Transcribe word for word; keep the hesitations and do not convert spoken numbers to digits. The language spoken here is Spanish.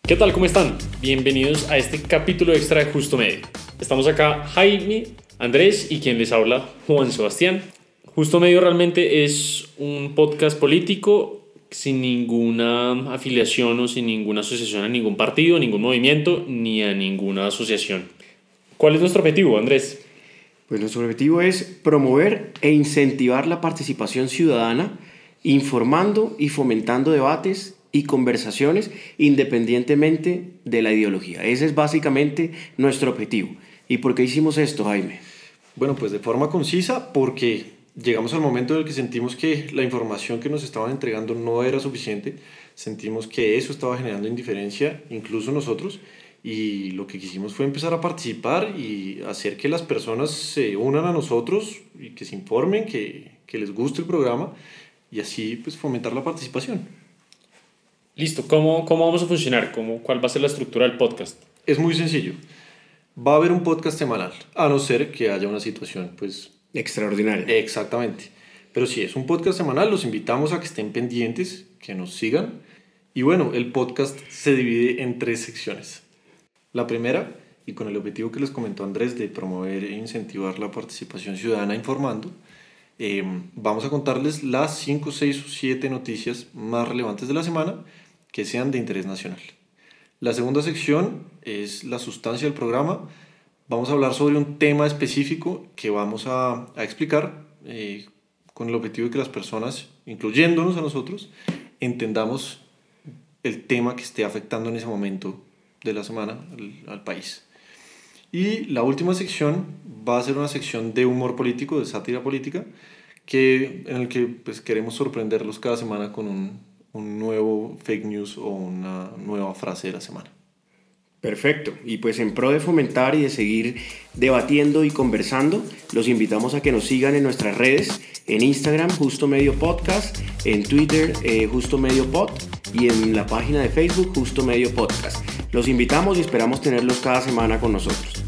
¿Qué tal? ¿Cómo están? Bienvenidos a este capítulo extra de Justo Medio. Estamos acá Jaime, Andrés y quien les habla, Juan Sebastián. Justo Medio realmente es un podcast político sin ninguna afiliación o sin ninguna asociación a ningún partido, a ningún movimiento ni a ninguna asociación. ¿Cuál es nuestro objetivo, Andrés? Pues nuestro objetivo es promover e incentivar la participación ciudadana, informando y fomentando debates y conversaciones independientemente de la ideología. Ese es básicamente nuestro objetivo. ¿Y por qué hicimos esto, Jaime? Bueno, pues de forma concisa, porque llegamos al momento en el que sentimos que la información que nos estaban entregando no era suficiente, sentimos que eso estaba generando indiferencia, incluso nosotros, y lo que quisimos fue empezar a participar y hacer que las personas se unan a nosotros y que se informen, que, que les guste el programa y así pues fomentar la participación. Listo, ¿cómo, cómo vamos a funcionar? ¿Cómo, ¿Cuál va a ser la estructura del podcast? Es muy sencillo. Va a haber un podcast semanal, a no ser que haya una situación, pues... extraordinaria. Exactamente. Pero sí, es un podcast semanal, los invitamos a que estén pendientes, que nos sigan. Y bueno, el podcast se divide en tres secciones. La primera, y con el objetivo que les comentó Andrés de promover e incentivar la participación ciudadana informando, eh, vamos a contarles las cinco, seis o siete noticias más relevantes de la semana que sean de interés nacional. La segunda sección es la sustancia del programa. Vamos a hablar sobre un tema específico que vamos a, a explicar eh, con el objetivo de que las personas, incluyéndonos a nosotros, entendamos el tema que esté afectando en ese momento de la semana al, al país. Y la última sección va a ser una sección de humor político, de sátira política, que, en el que pues, queremos sorprenderlos cada semana con un un nuevo fake news o una nueva frase de la semana. Perfecto. Y pues en pro de fomentar y de seguir debatiendo y conversando, los invitamos a que nos sigan en nuestras redes, en Instagram, Justo Medio Podcast, en Twitter, eh, Justo Medio Pod, y en la página de Facebook, Justo Medio Podcast. Los invitamos y esperamos tenerlos cada semana con nosotros.